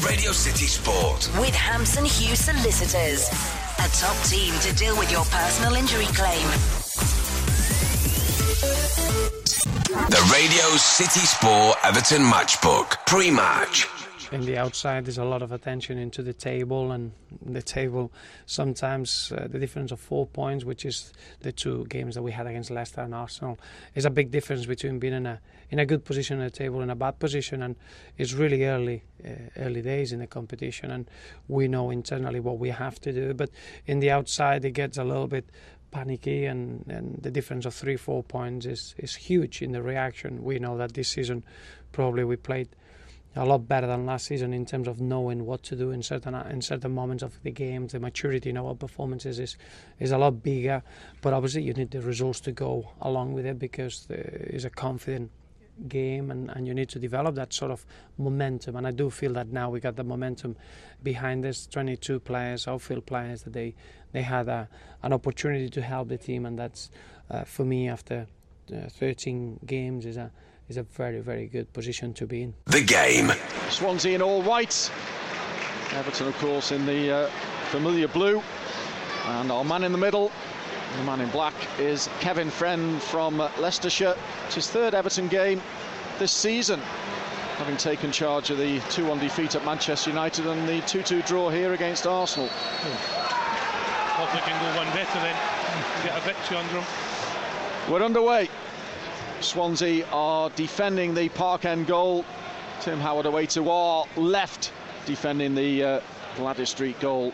Radio City Sport. With Hampson Hughes Solicitors. A top team to deal with your personal injury claim. The Radio City Sport Everton Matchbook. Pre-match. In the outside, there's a lot of attention into the table, and the table sometimes the difference of 4 points, which is the two games that we had against Leicester and Arsenal, is a big difference between being in a good position at the table and a bad position. And it's really early days in the competition, and we know internally what we have to do. But in the outside, it gets a little bit panicky, and the difference of 3-4 points is huge in the reaction. We know that this season probably we played a lot better than last season in terms of knowing what to do in certain moments of the game. The maturity in our performances is a lot bigger, but obviously you need the results to go along with it, because it's a confident game, and you need to develop that sort of momentum. And I do feel that now we got the momentum behind us. 22 players, outfield players, that they had an opportunity to help the team, and that's for me after 13 games is a very, very good position to be in. The game. Swansea in all white. Everton, of course, in the familiar blue. And our man in the middle, the man in black, is Kevin Friend from Leicestershire. It's his third Everton game this season, having taken charge of the 2-1 defeat at Manchester United and the 2-2 draw here against Arsenal. Hope they can go one better then, get a victory under them. We're underway. Swansea are defending the Park End goal. Tim Howard away to our left, defending the Gladys Street goal.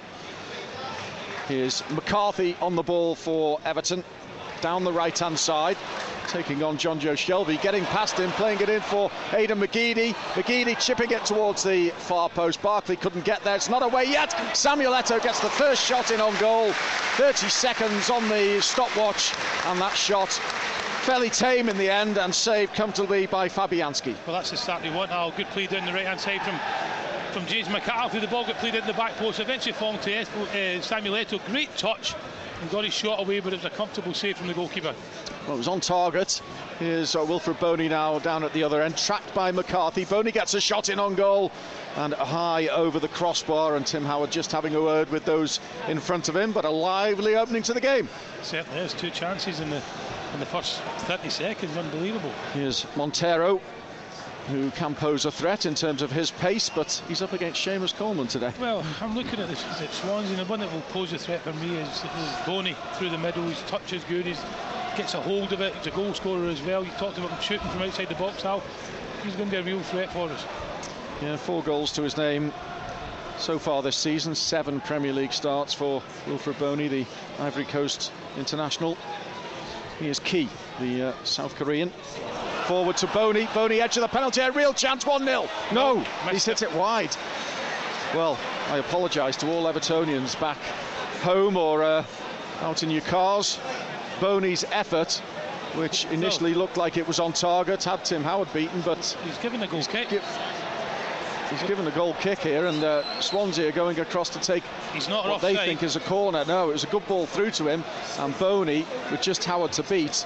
Here's McCarthy on the ball for Everton, down the right-hand side, taking on John Joe Shelby, getting past him, playing it in for Aidan McGeady. McGeady chipping it towards the far post. Barkley couldn't get there. It's not away yet. Samuel Eto'o gets the first shot in on goal. 30 seconds on the stopwatch, and that shot fairly tame in the end and saved comfortably by Fabianski. Well, that's exactly what. Good play down the right-hand side from James McCarthy. The ball got played in the back post, eventually falling to Samuel Eto'o. Great touch, and got his shot away, but it was a comfortable save from the goalkeeper. Well, it was on target. Here's Wilfred Boney now down at the other end, tracked by McCarthy. Boney gets a shot in on goal, and high over the crossbar, and Tim Howard just having a word with those in front of him, but a lively opening to the game. Certainly, there's two chances in the first 30 seconds. Unbelievable. Here's Montero, who can pose a threat in terms of his pace, but he's up against Seamus Coleman today. Well, I'm looking at this at Swansea, and the one that will pose a threat for me is Boney through the middle. His touch is good, he gets a hold of it, he's a goal scorer as well. You talked about him shooting from outside the box, Al. He's going to be a real threat for us. Yeah, 4 goals to his name so far this season, 7 Premier League starts for Wilfred Boney, the Ivory Coast international. He is Key, the South Korean. Forward to Boney. Boney, edge of the penalty area, real chance, 1-0. No, he's hit it wide. Well, I apologise to all Evertonians back home or out in your cars. Boney's effort, which initially looked like it was on target, had Tim Howard beaten, but he's given a goal kick. He's given a goal kick here, and Swansea are going across to take what they think is a corner. No, it was a good ball through to him, and Boney, with just Howard to beat,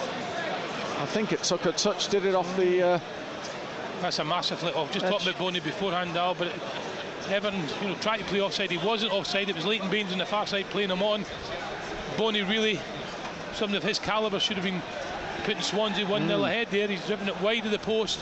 I think it took a touch, did it off the... That's a massive let off. Just talked about Boney beforehand, Al, but Everton, tried to play offside. He wasn't offside. It was Leighton Baines on the far side playing him on. Boney really, something of his calibre, should have been putting Swansea 1-0 ahead there. He's driven it wide of the post.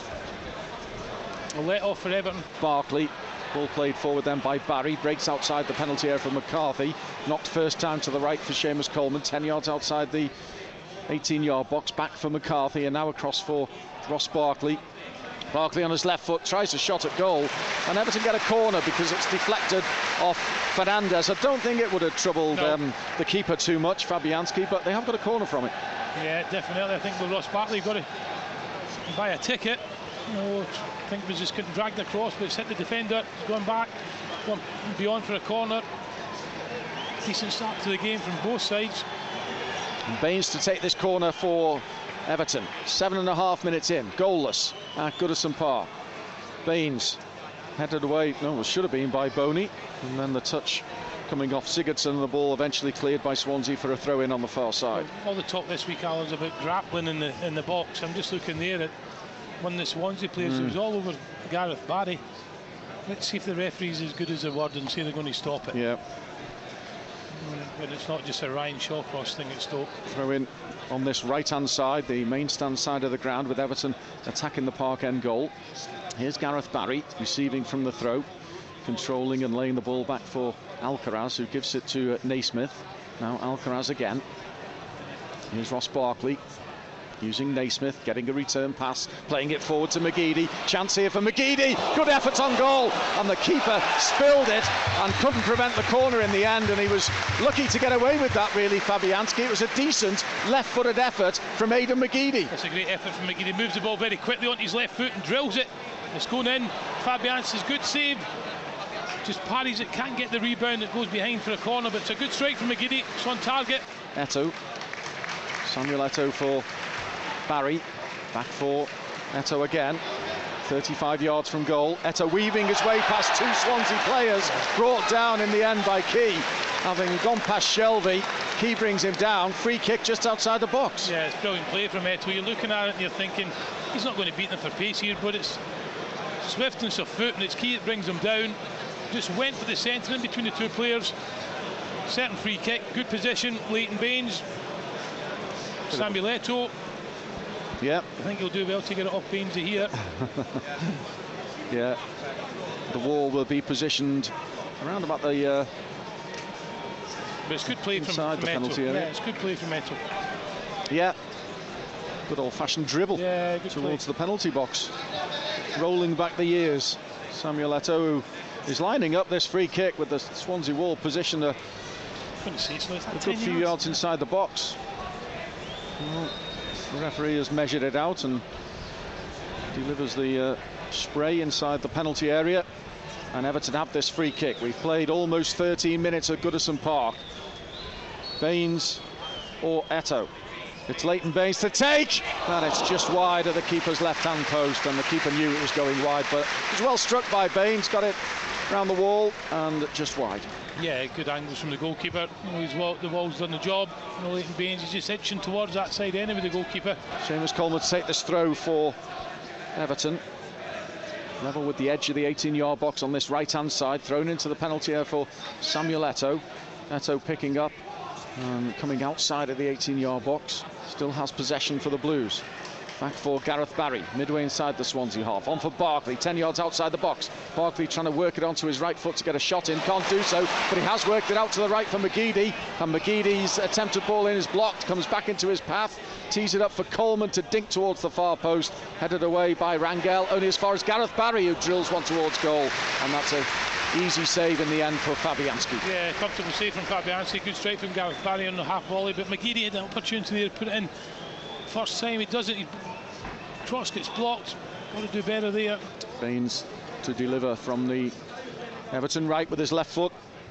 A let off for Everton. Barkley, ball played forward then by Barry, breaks outside the penalty area for McCarthy, knocked first time to the right for Seamus Coleman, 10 yards outside the 18-yard box, back for McCarthy, and now across for Ross Barkley. Barkley on his left foot tries a shot at goal, and Everton get a corner because it's deflected off Fernandez. I don't think it would have troubled the keeper too much, Fabianski, but they have got a corner from it. Yeah, definitely. I think with Ross Barkley, you've got to buy a ticket. I think it was just getting dragged across, but it's hit the defender. It's gone back, gone beyond for a corner. Decent start to the game from both sides. And Baines to take this corner for Everton. 7.5 minutes in, goalless at Goodison Park. Baines headed away, no, it should have been by Boney, and then the touch coming off Sigurdsson, and the ball eventually cleared by Swansea for a throw-in on the far side. All the talk this week, Alan, is about grappling in the box. I'm just looking there at one of the Swansea players. It was all over Gareth Barry. Let's see if the referee's as good as the word and say they're going to stop it. Yeah. But it's not just a Ryan Shawcross thing at Stoke. Throw in on this right-hand side, the main stand side of the ground, with Everton attacking the Park End goal. Here's Gareth Barry receiving from the throw, controlling and laying the ball back for Alcaraz, who gives it to Naismith. Now Alcaraz again. Here's Ross Barkley using Naismith, getting a return pass, playing it forward to McGeady. Chance here for McGeady. Good effort on goal, and the keeper spilled it and couldn't prevent the corner in the end, and he was lucky to get away with that, really, Fabianski. It was a decent left-footed effort from Aidan McGeady. That's a great effort from McGeady. Moves the ball very quickly onto his left foot and drills it. It's going in. Fabianski's good save. Just parries it, can't get the rebound that goes behind for a corner, but it's a good strike from McGeady. It's on target. Eto'o. Samuel Eto'o for Barry. Back for Eto'o again. 35 yards from goal. Eto'o weaving his way past two Swansea players, brought down in the end by Key. Having gone past Shelvey, Key brings him down. Free kick just outside the box. Yeah, it's brilliant play from Eto'o. You're looking at it and you're thinking, he's not going to beat them for pace here, but it's swiftness of foot and it's Key that brings him down. Just went for the centre in between the two players. Certain free kick, good position. Leighton Baines, Samuel Eto'o. Yep. I think he'll do well to get it off Baines here. Yeah. The wall will be positioned around about the but it's good play inside from the penalty Eto'o. area. Yeah, it's good play from Eto'o. Yeah. Good old-fashioned dribble, yeah, good towards play. the penalty box. Rolling back the years. Samuel Eto'o is lining up this free kick with the Swansea wall positioned a good few yards inside the box. Well, the referee has measured it out and delivers the spray inside the penalty area, and Everton have this free kick. We've played almost 13 minutes at Goodison Park. Baines or Eto'o. It's Leighton Baines to take, and it's just wide of the keeper's left-hand post, and the keeper knew it was going wide, but it was well struck by Baines, got it round the wall and just wide. Yeah, good angles from the goalkeeper. The wall's done the job. Leighton Baines is just itching towards that side anyway, the goalkeeper. Seamus Coleman to take this throw for Everton. Level with the edge of the 18-yard box on this right-hand side, thrown into the penalty area for Samuel Eto'o. Eto'o picking up and coming outside of the 18-yard box. Still has possession for the Blues. Back for Gareth Barry, midway inside the Swansea half. On for Barkley, 10 yards outside the box. Barkley trying to work it onto his right foot to get a shot in. Can't do so, but he has worked it out to the right for McGeady. And McGeady's attempted ball in is blocked, comes back into his path. Tees it up for Coleman to dink towards the far post. Headed away by Rangel, only as far as Gareth Barry, who drills one towards goal. And that's a easy save in the end for Fabianski. Yeah, comfortable save from Fabianski. Good strike from Gareth Barry on the half volley, but McGeady had an opportunity there to put it in. First time he does it, cross gets blocked. Got to do better there. Baines to deliver from the Everton right with his left foot.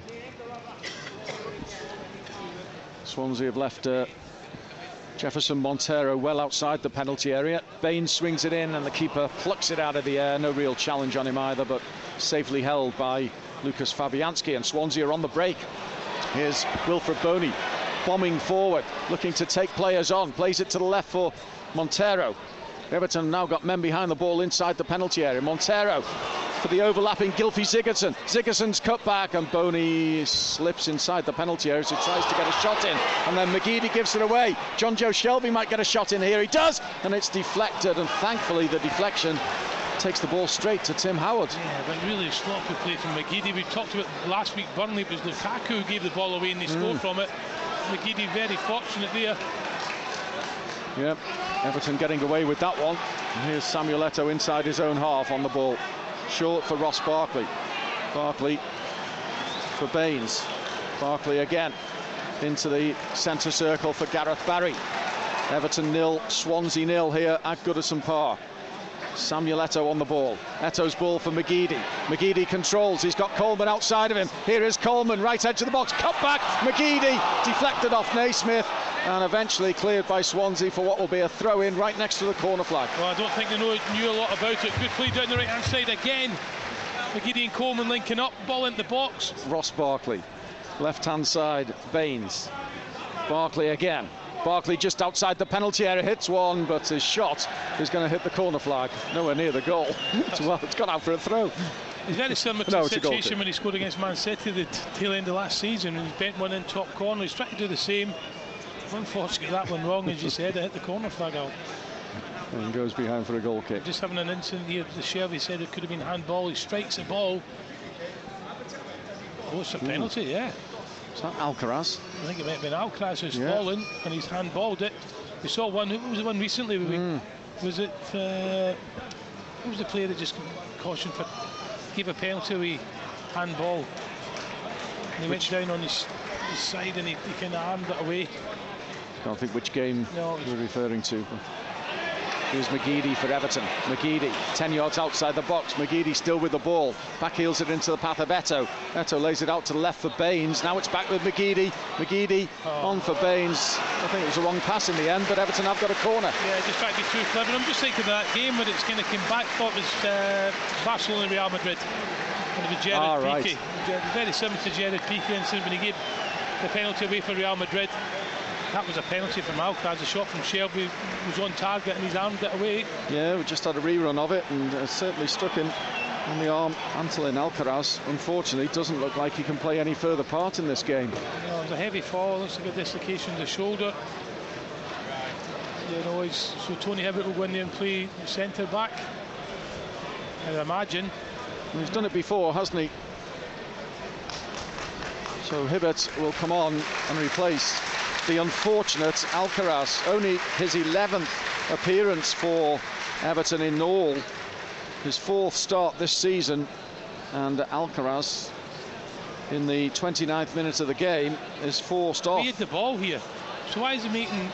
Swansea have left Jefferson Montero well outside the penalty area. Baines swings it in and the keeper plucks it out of the air. No real challenge on him either, but safely held by Lucas Fabianski, and Swansea are on the break. Here's Wilfred Boney bombing forward, looking to take players on. Plays it to the left for Montero. Everton now got men behind the ball inside the penalty area. Montero for the overlapping Gylfi Sigurdsson. Sigurdsson's cut back and Boney slips inside the penalty area, so he tries to get a shot in, and then McGeady gives it away. John Joe Shelvey might get a shot in here. He does, and it's deflected, and thankfully the deflection takes the ball straight to Tim Howard. Yeah, but really sloppy play from McGeady. We talked about last week Burnley, it was Lukaku who gave the ball away and they scored from it. McGeady very fortunate there. Yep, Everton getting away with that one. And here's Samuel Eto'o inside his own half on the ball. Short for Ross Barkley. Barkley for Baines. Barkley again into the centre circle for Gareth Barry. Everton 0, Swansea 0 here at Goodison Park. Samuel Eto'o on the ball. Eto'o's ball for McGeady. McGeady controls. He's got Coleman outside of him. Here is Coleman, right edge of the box. Cut back. McGeady deflected off Naismith and eventually cleared by Swansea for what will be a throw-in right next to the corner flag. Well, I don't think they knew a lot about it. Good play down the right-hand side again. McGeady and Coleman linking up. Ball into the box. Ross Barkley. Left-hand side, Baines. Barkley again. Barkley just outside the penalty area, hits one, but his shot is going to hit the corner flag, nowhere near the goal. Well, it's gone out for a throw. It's very similar to the situation when he scored against Man City the tail end of last season, and he bent one in top corner. He's trying to do the same. Unfortunately, that one wrong, as you said. It hit the corner flag out. And goes behind for a goal kick. Just having an incident here. The Shelvey said it could have been handball. He strikes the ball. Oh, it's a penalty, yeah. Is that Alcaraz? I think it might have been Alcaraz who's fallen, and he's handballed it. We saw one. Who was the one recently? Was it? Who was the player that just cautioned for? Gave a penalty with handball. And he went down on his side and he kind of armed it away. I don't think which game we're referring to. Here's McGeady for Everton. McGeady, 10 yards outside the box. McGeady still with the ball. Back heels it into the path of Eto. Eto lays it out to the left for Baines. Now it's back with McGeady. McGeady on for Baines. I think it was a wrong pass in the end, but Everton have got a corner. Yeah, just trying to be too clever. I'm just thinking of that game where it's kind of came back. Thought it was Barcelona and Real Madrid. And it was Gerard Piqué. Right. Very similar to Gerard Piqué incident when he gave the penalty away for Real Madrid. That was a penalty from Alcaraz. A shot from Shelvey was on target and he's armed it away. Yeah, we just had a rerun of it and certainly struck him on the arm. Antolin Alcaraz, unfortunately, doesn't look like he can play any further part in this game. No, it was a heavy fall. Looks like a dislocation of the shoulder. You know, so Tony Hibbert will go in there and play centre back, I imagine. He's done it before, hasn't he? So Hibbert will come on and replace the unfortunate Alcaraz. Only his 11th appearance for Everton in all, his 4th start this season, and Alcaraz in the 29th minute of the game is forced off. He had the ball here, so why is he making...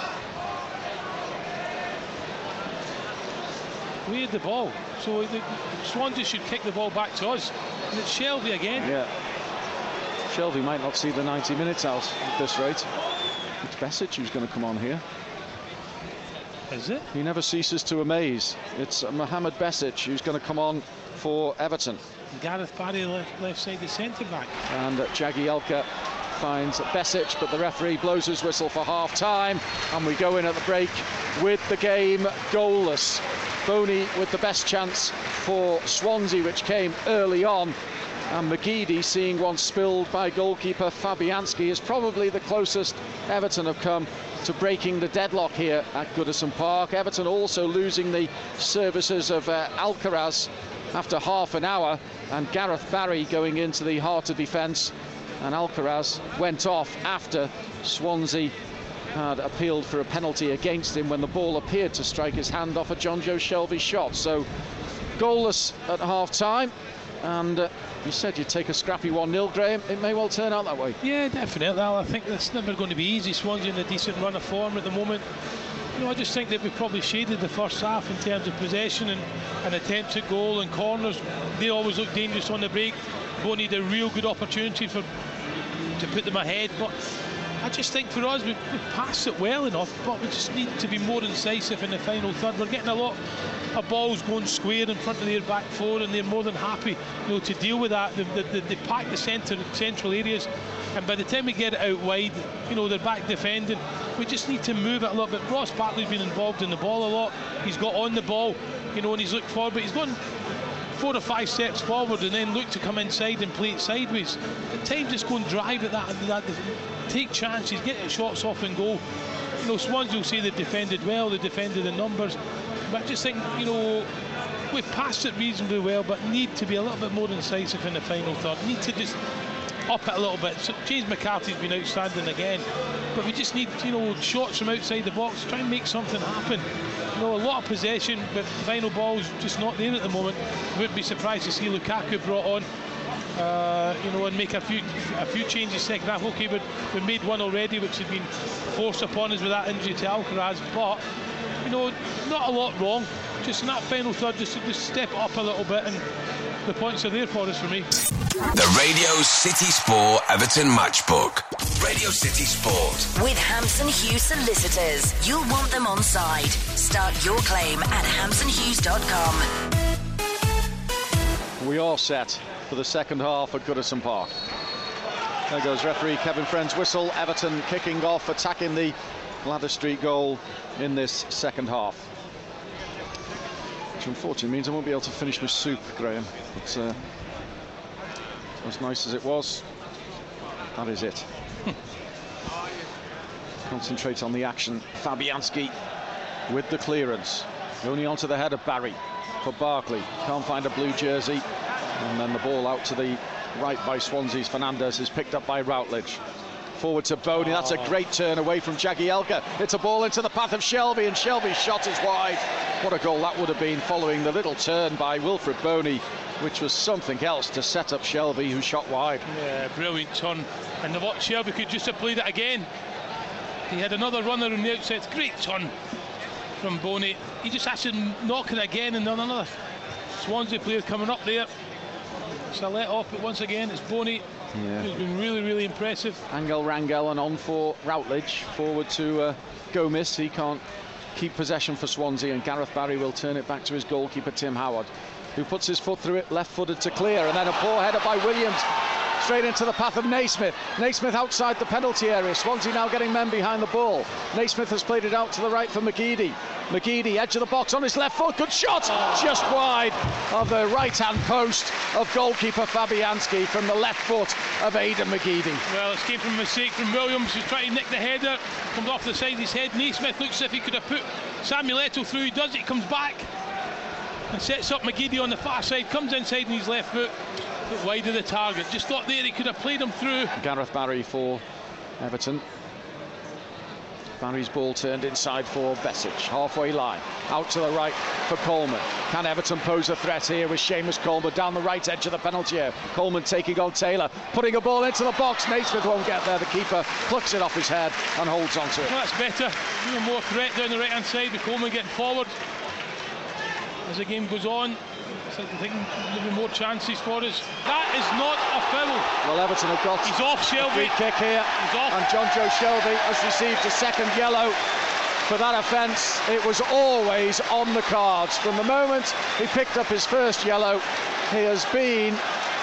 We had the ball, so Swansea should kick the ball back to us, and it's Shelvey again. Yeah, Shelvey might not see the 90 minutes out at this rate. It's Besic who's going to come on here. Is it? He never ceases to amaze. It's Mohamed Besic who's going to come on for Everton. Gareth Barry left side, the centre back. And Jagielka finds Besic, but the referee blows his whistle for half time, and we go in at the break with the game goalless. Boney with the best chance for Swansea, which came early on. And McGeady, seeing one spilled by goalkeeper Fabianski, is probably the closest Everton have come to breaking the deadlock here at Goodison Park. Everton also losing the services of Alcaraz after half an hour, and Gareth Barry going into the heart of defence. And Alcaraz went off after Swansea had appealed for a penalty against him when the ball appeared to strike his hand off a John Joe Shelvey shot. So goalless at half time. And you said you'd take a scrappy 1-0, Graham. It may well turn out that way. Yeah, definitely. I think it's never going to be easy. Swansea in a decent run of form at the moment. You know, I just think that we probably shaded the first half in terms of possession and attempts at goal and corners. They always look dangerous on the break. Boney had a real good opportunity to put them ahead, but I just think for us, we've passed it well enough, but we just need to be more incisive in the final third. We're getting a lot of balls going square in front of their back four, and they're more than happy, you know, to deal with that. They pack the central areas, and by the time we get it out wide, you know, they're back defending. We just need to move it a little bit. Ross Bartley's been involved in the ball a lot. He's got on the ball, you know, and he's looked forward, but he's gone 4 or 5 steps forward and then look to come inside and play it sideways. At times just go and drive at that, take chances, get shots off and goal. You know, Swansea will say they've defended well, they defended in numbers, but I just think, you know, we've passed it reasonably well, but need to be a little bit more incisive in the final third. Need to just up it a little bit. So James McCarthy's been outstanding again, but we just need, you know, shots from outside the box, try and make something happen. You know, a lot of possession, but the final ball's just not there at the moment. Wouldn't be surprised to see Lukaku brought on, you know, and make a few changes second half. Okay, but we made one already, which had been forced upon us with that injury to Alcaraz. But you know, not a lot wrong. Just in that final third, just step up a little bit, and the points are there for us, for me. The Radio City Sport Everton Matchbook. Radio City Sport. With Hampson Hughes Solicitors. You'll want them on side. Start your claim at hampsonhughes.com. We are set for the second half at Goodison Park. There goes referee Kevin Friend's whistle. Everton kicking off, attacking the Gladys Street goal in this second half. Which unfortunately means I won't be able to finish my soup, Graham. But as nice as it was, that is it. Concentrate on the action. Fabianski with the clearance. Only onto the head of Barry for Barkley. Can't find a blue jersey. And then the ball out to the right by Swansea's Fernandez is picked up by Routledge. Forward to Boney. That's a great turn away from Jagielka. It's a ball into the path of Shelby, and Shelby's shot is wide. What a goal that would have been, following the little turn by Wilfred Boney, which was something else to set up Shelby, who shot wide. Yeah, brilliant turn. And what Shelby could just have played it again. He had another runner on the outside. Great turn from Boney. He just has to knock it again, and then another Swansea player coming up there. It's a let off, but once again it's Boney. Yeah. Who's been really, really impressive. Angel Rangel and on for Routledge. Forward to Gomez. He can't keep possession for Swansea, and Gareth Barry will turn it back to his goalkeeper Tim Howard, who puts his foot through it, left-footed to clear, and then a poor header by Williams straight into the path of Naismith. Naismith outside the penalty area. Swansea now getting men behind the ball. Naismith has played it out to the right for McGeady. McGeady, edge of the box on his left foot. Good shot! Just wide of the right-hand post of goalkeeper Fabianski from the left foot of Aidan McGeady. Well, it came from a mistake from Williams, who's trying to nick the header. Comes off the side of his head. Naismith looks as if he could have put Samuel Eto'o through. He does it, he comes back and sets up McGeady on the far side. Comes inside in his left foot, but wide of the target. Just thought there he could have played him through. Gareth Barry for Everton. Barry's ball turned inside for Besic, halfway line, out to the right for Coleman. Can Everton pose a threat here with Seamus Coleman down the right edge of the penalty area? Coleman taking on Taylor, putting a ball into the box. Naismith won't get there. The keeper plucks it off his head and holds on to it. Well, that's better. Even more threat down the right hand side with Coleman getting forward. As the game goes on, I think there'll be more chances for us. That is not a foul. Well, Everton have got He's off, Shelby. a free kick here. He's off. And John Joe Shelby has received a second yellow for that offence. It was always on the cards. From the moment he picked up his first yellow, he has been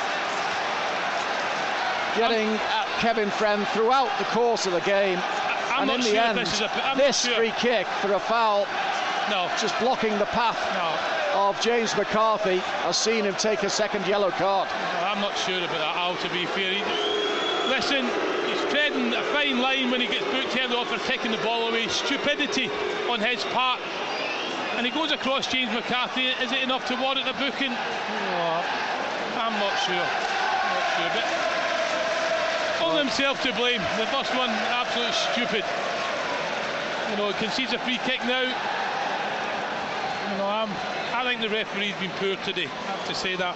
getting at Kevin Friend throughout the course of the game. I'm and not in the sure end, this free kick for a foul, just blocking the path of James McCarthy, has seen him take a second yellow card. I'm not sure about that, Al, to be fair. Listen, he's treading a fine line when he gets booked early off for taking the ball away. Stupidity on his part. And he goes across James McCarthy. Is it enough to warrant a booking? I'm not sure. But all himself to blame. The first one, absolutely stupid. You know, he concedes a free kick now. You know, I think the referee's been poor today. I have to say that.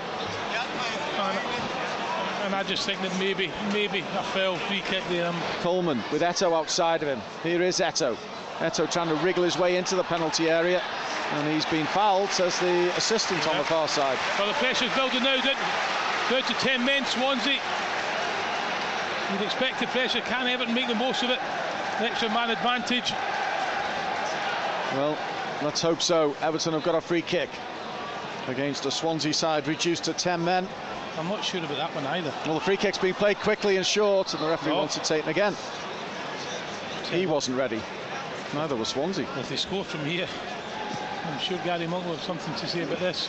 And I just think that maybe a foul free kick there. Coleman with Eto'o outside of him. Here is Eto'o. Eto'o trying to wriggle his way into the penalty area, and he's been fouled, says the assistant on the far side. Well, the pressure's building now, down to 10 men, Swansea. You'd expect the pressure. Can Everton make the most of it? The extra man advantage. Well, let's hope so. Everton have got a free kick against a Swansea side reduced to 10 men. I'm not sure about that one either. Well, the free kick's been played quickly and short, and the referee wants it taken again. He wasn't ready. Neither was Swansea. If they score from here, I'm sure Gary Monk will have something to say about this.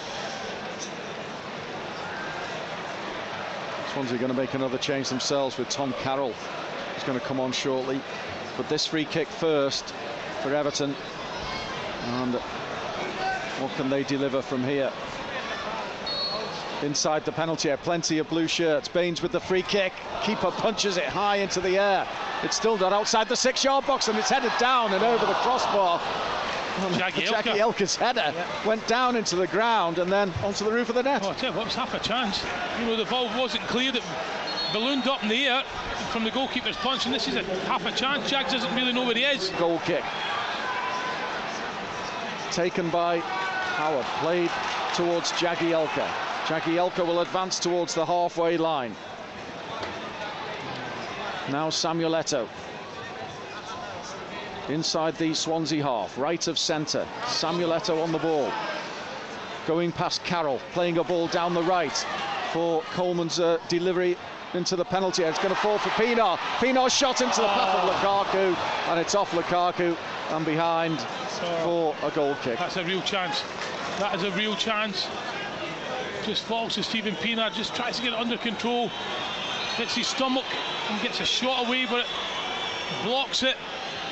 Swansea are going to make another change themselves with Tom Carroll. He's going to come on shortly. But this free kick first for Everton. And what can they deliver from here? Inside the penalty area, plenty of blue shirts. Baines with the free kick. Keeper punches it high into the air. It's still not outside the 6-yard box, and it's headed down and over the crossbar. Jagielka's header went down into the ground and then onto the roof of the net. Oh, I tell you what, was half a chance. You know, the ball wasn't cleared. It ballooned up in the air from the goalkeeper's punch, and this is half a chance. Jags doesn't really know where he is. Goal kick. Taken by Howard, played towards Jagielka. Jagielka will advance towards the halfway line. Now Samuel Eto'o. Inside the Swansea half, right of centre. Samuel Eto'o on the ball. Going past Carroll, playing a ball down the right. for Coleman's delivery into the penalty area. It's going to fall for Pienaar. Pienaar's shot into the path of Lukaku, and it's off Lukaku and behind for a goal kick. That's a real chance. That is a real chance. Just falls to Stephen Pienaar, just tries to get it under control. Hits his stomach and gets a shot away, but it blocks it.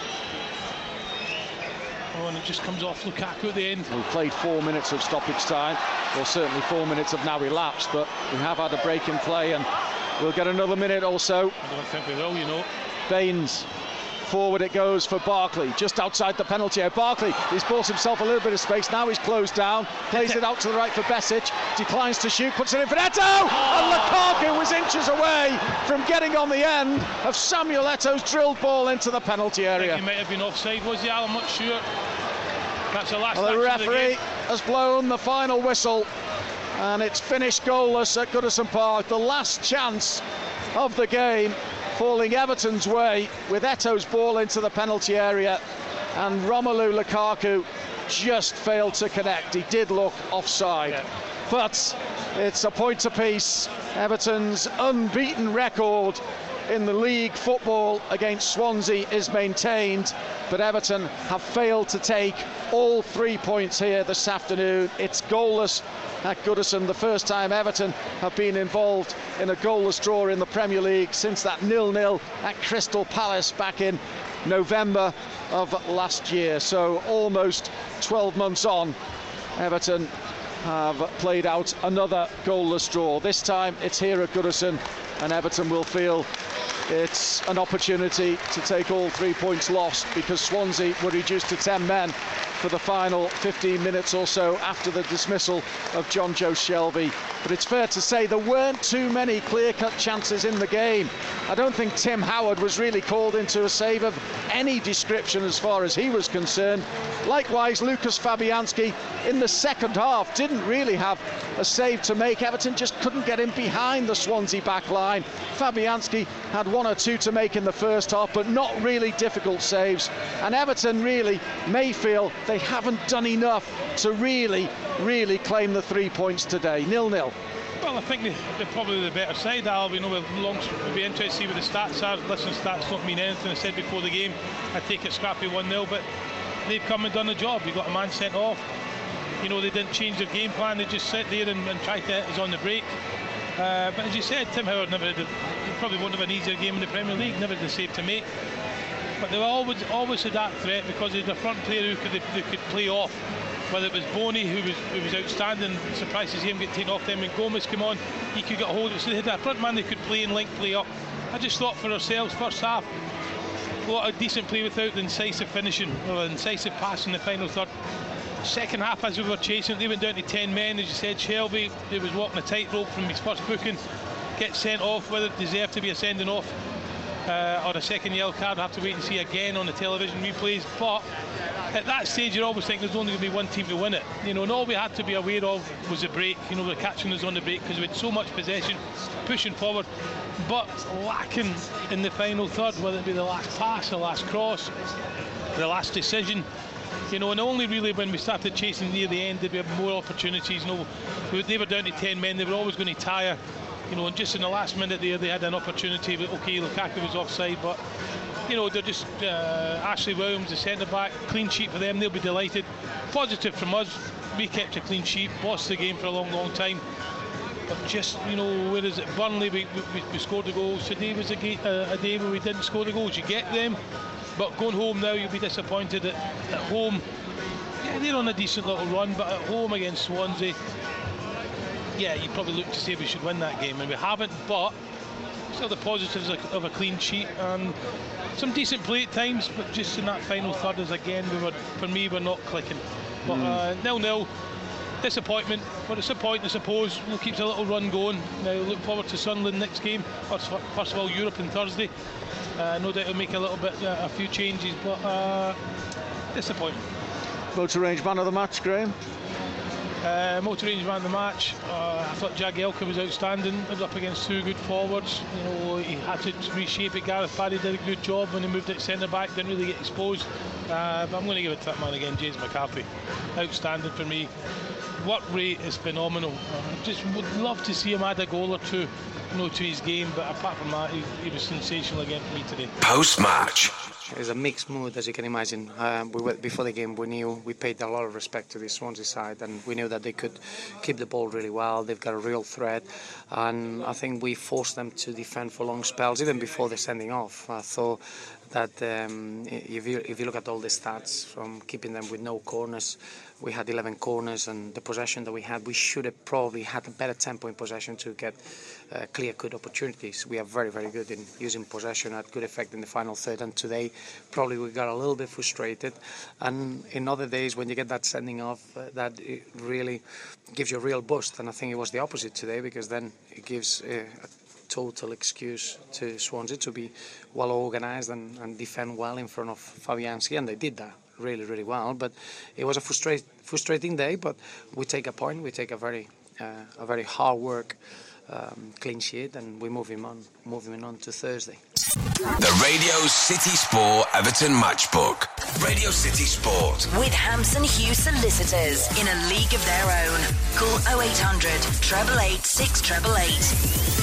Oh, and it just comes off Lukaku at the end. We've played 4 minutes of stoppage time. Well, certainly 4 minutes have now elapsed, but we have had a break in play, and we'll get another minute or so. I don't think we will, you know. Baines. Forward it goes for Barkley, just outside the penalty area. Barkley, he's bought himself a little bit of space. Now he's closed down, plays it out to the right for Besic, declines to shoot, puts it in for Eto'o! And Lukaku was inches away from getting on the end of Samuel Eto'o's drilled ball into the penalty area. I think he might have been offside, was he, Al? I'm not sure. That's the last. Well, the referee has blown the final whistle, and it's finished goalless at Goodison Park. The last chance of the game falling Everton's way with Eto'o's ball into the penalty area, and Romelu Lukaku just failed to connect. He did look offside, but it's a point apiece. Everton's unbeaten record in the league football against Swansea is maintained, but Everton have failed to take all 3 points here this afternoon. It's goalless at Goodison, the first time Everton have been involved in a goalless draw in the Premier League since that 0-0 at Crystal Palace back in November of last year. So almost 12 months on, Everton have played out another goalless draw. This time it's here at Goodison, and Everton will feel it's an opportunity to take all 3 points lost, because Swansea were reduced to 10 men for the final 15 minutes or so after the dismissal of John Joe Shelby. But it's fair to say there weren't too many clear-cut chances in the game. I don't think Tim Howard was really called into a save of any description as far as he was concerned. Likewise, Lucas Fabianski in the second half didn't really have a save to make. Everton just couldn't get in behind the Swansea back line. Fabianski had 1 or 2 to make in the first half, but not really difficult saves. And Everton really may feel they haven't done enough to really claim the 3 points today. 0-0. Well, I think they're probably the better side, Al. We know we'll be interested to see what the stats are. Listen, stats don't mean anything. I said before the game, I take it scrappy 1-0, but they've come and done the job. You got a man sent off. You know, they didn't change their game plan. They just sat there and tried to hit us on the break. But as you said, Tim Howard probably won't have an easier game in the Premier League. Never had the save to make. But they were always had that threat, because they had a front player who could play off. Whether it was Boney, who was outstanding, surprised to see him get taken off. Then when Gomez came on, he could get a hold of it. So they had a front man they could play and link play up. I just thought for ourselves, first half, a lot of decent play without the incisive finishing or the incisive pass in the final third. Second half, as we were chasing, they went down to 10 men. As you said, Shelby, he was walking a tightrope from his first booking, gets sent off. Whether it deserved to be a sending off or a second yellow card, we'll have to wait and see again on the television replays. But at that stage, you're always thinking there's only going to be one team to win it. You know, and all we had to be aware of was the break. You know, we're catching us on the break because we had so much possession, pushing forward, but lacking in the final third, whether it be the last pass, the last cross, the last decision. You know, and only really when we started chasing near the end did we have more opportunities. You know, they were down to 10 men, they were always going to tire. You know, and just in the last minute there, they had an opportunity. Okay, Lukaku was offside, but you know, they're just Ashley Williams, the centre-back, clean sheet for them, they'll be delighted. Positive from us, we kept a clean sheet, lost the game for a long time. But just, you know, whereas at Burnley we scored the goals, today was a day where we didn't score the goals. You get them, but going home now, you'll be disappointed at home. Yeah, they're on a decent little run, but at home against Swansea, yeah, you probably look to say we should win that game, and we haven't, but still the positives of a clean sheet and some decent play at times, but just in that final third is again, for me, we're not clicking. But 0-0, disappointment, but it's a point, I suppose. We'll keep a little run going. Now look forward to Sunderland next game. First of all, Europe on Thursday. No doubt it'll make a few changes, but disappointment. Motor Range man of the match, Graham? Motor Range man of the match. I thought Jagielka was outstanding. He was up against 2 good forwards. You know, he had to reshape it. Gareth Barry did a good job when he moved it centre back. Didn't really get exposed. But I'm going to give it to that man again, James McCarthy. Outstanding for me. work rate is phenomenal. I just would love to see him add a goal or two, to his game, but apart from that, he was sensational again for me today. Post-match. It's a mixed mood, as you can imagine. Before the game, we paid a lot of respect to the Swansea side, and we knew that they could keep the ball really well. They've got a real threat, and I think we forced them to defend for long spells, even before the sending off. I thought that if you look at all the stats, from keeping them with no corners, we had 11 corners, and the possession that we had, we should have probably had a better tempo in possession to get clear-cut opportunities. We are very, very good in using possession, had good effect in the final third, and today probably we got a little bit frustrated. And in other days, when you get that sending off, that it really gives you a real boost, and I think it was the opposite today, because then it gives a total excuse to Swansea to be well organised and defend well in front of Fabianski, and they did that really, really well. But it was a frustrating day, but we take a point, we take a very hard work clean sheet, and we moving on to Thursday. The Radio City Sport Everton Matchbook. Radio City Sport. With Hampson Hughes Solicitors, in a league of their own. Call 0800 888 6888.